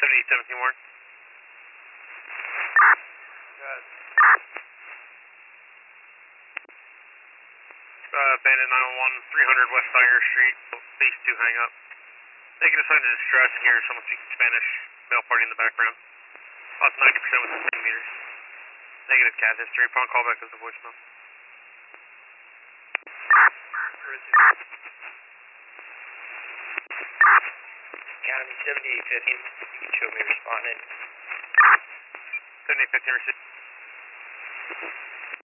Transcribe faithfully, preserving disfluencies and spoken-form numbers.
seventy-eight seventeen Warren. Good. Uh, Bandit nine one one, three hundred West Tiger Street, base two hang up. Taking a sign of distress here, someone speaking Spanish, male party in the background. Lost ninety percent within ten meters. Negative cat history, upon callback of the voicemail. Academy seventy-eight fifteen, you can show me responding. seventy-eight fifteen received.